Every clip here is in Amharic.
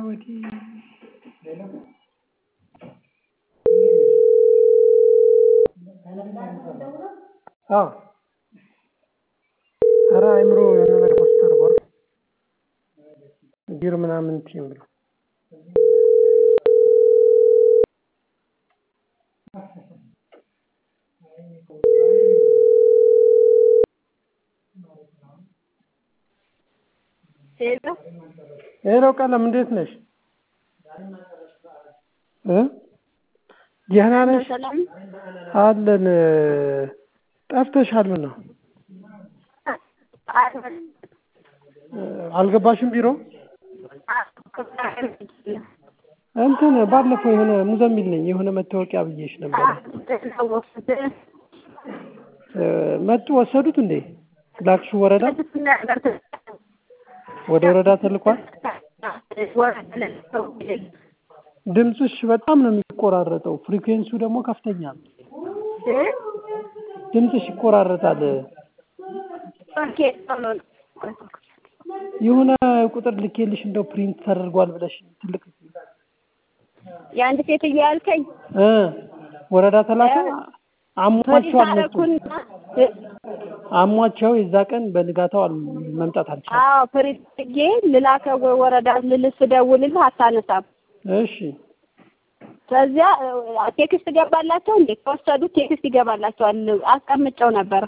ወዲህ ኧረ አይምሮ የሆነ ነገር ፖስት አድርጓል ቢር ምናምን ቲም ብሎ ሄሎ ቀለም እንዴት ነሽ? ደህና ነሽ? አለን ጠፍተሻል ምነው? አልገባሽም ቢሮ? እንትን ባለፈው የሆነ ሙዘሚል ነኝ የሆነ መታወቂያ ብዬሽ ነበር። መጡ ወሰዱት እንዴ? ላክሹ ወረዳ? ወደ ወረዳ ተልኳል? ድምፅሽ በጣም ነው የሚቆራረጠው ፍሪኩዌንሲው ደግሞ ከፍተኛ ነው። ድምፅሽ ይቆራረጣል። የሆነ ቁጥር ልኬልሽ እንደው ፕሪንት ተደርጓል ብለሽ ትልቅ የአንድ ሴትዮ ያልከኝ ወረዳ ተላከ አሟቸው አልመጡም። አሟቸው የዛ ቀን በንጋታው መምጣት አልቻለም። አዎ ፕሪንትጌ ልላከው ወረዳ ልስደውልልህ አታነሳም። እሺ ከዚያ ቴክስት ገባላቸው እንዴ? ከወሰዱት ቴክስት ይገባላቸዋል። አስቀምጨው ነበር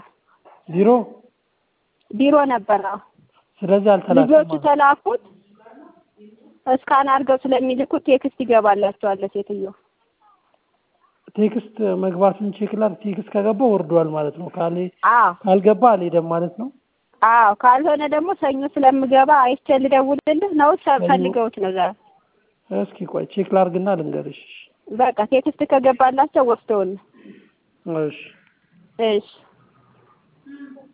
ቢሮ ነበር። ስለዚህ አልተላከም። ልጆቹ ተላኩት እስካን አድርገው ስለሚልኩት ቴክስት ይገባላቸዋል። ሴትዮ ቴክስት መግባቱን ቼክ ላድርግ። ቴክስት ከገባ ወርዷል ማለት ነው። ካልገባ አልሄደም ማለት ነው። አዎ ካልሆነ ደግሞ ሰኞ ስለምገባ አይቼ ልደውልልህ ነው። ፈልገውት ነው ዛሬ። እስኪ ቆይ ቼክ ላድርግና ልንገርሽ። በቃ ቴክስት ከገባላቸው ወስደውልህ። እሺ እሺ